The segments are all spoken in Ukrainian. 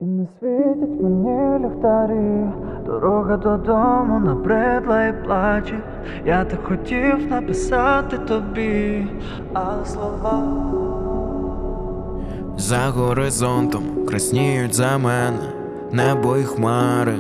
І не світять мені ліхтарі, дорога додому набридла і плаче. Я так хотів написати тобі, але слова за горизонтом красніють за мене небо і хмари.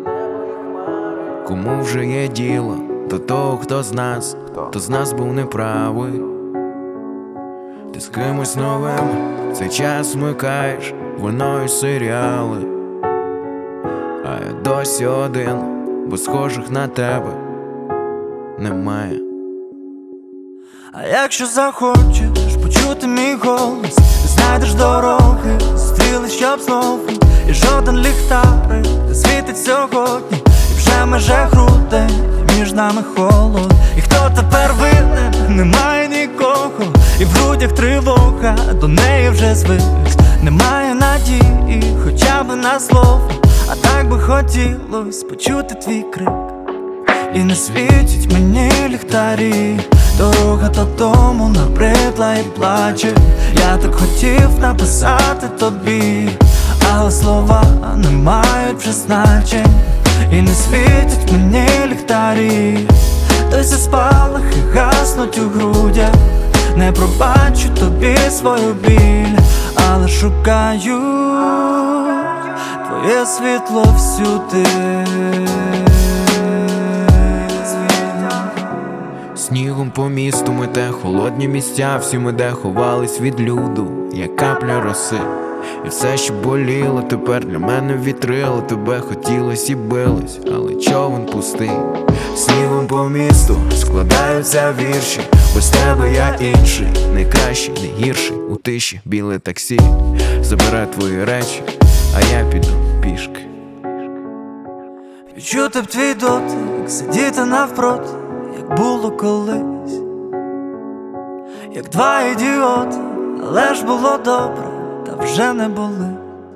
Кому вже є діло до того, хто з нас був неправий. Ти з кимось новим цей час вмикаєш вино і серіали, а я досі один, бо схожих на тебе немає. А якщо захочеш почути мій голос, ти знайдеш дороги, стріли, щоб знову. І жоден ліхтарик не світить сьогодні, і вже меже грудень, і між нами холод. І хто тепер винен? Немає нікого, і в грудях тривога, до неї вже звик. Немає надії, хоча б на слово, а так би хотілось почути твій крик. І не світять мені ліхтарі, дорога додому набридла і плаче. Я так хотів написати тобі, але слова не мають вже значень. І не світять мені ліхтарі, досі спалахи гаснуть у грудях. Не пробачу тобі свою біль, але шукаю твоє світло всюди. Снігом по місту мете холодні місця, всі ми де ховались від люду, як капля роси. І все, що боліло, тепер для мене вітрило. Тебе хотілось і билось, але човен пустий. Снігом по місту складаються вірші, без тебе я інший, не кращий, не гірший. У тиші біле таксі забере твої речі, а я піду пішки. Відчути б твій дотик, сидіти навпроти, як було колись, як два ідіоти, але ж було добре, та вже не були.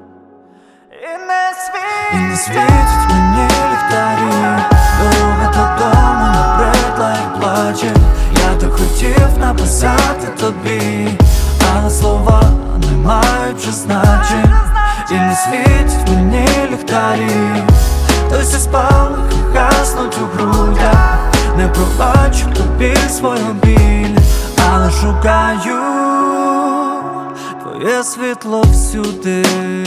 І не світять мені ліхтарі, дорога додому набридла і плаче. Я так хотів написати тобі, але слова не мають вже значень. І не світять мені ліхтарі, досі спалахи гаснуть у грудях. Не пробачу тобі свою біль, але шукаю твоє світло всюди.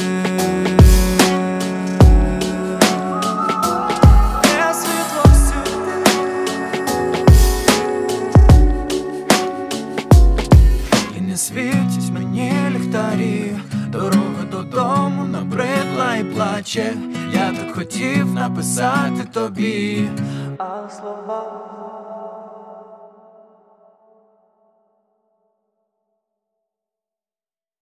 Твоє світло всюди. І не світять мені ліхтарі, дорога додому набридла і плаче. Я так хотів написати тобі, але слова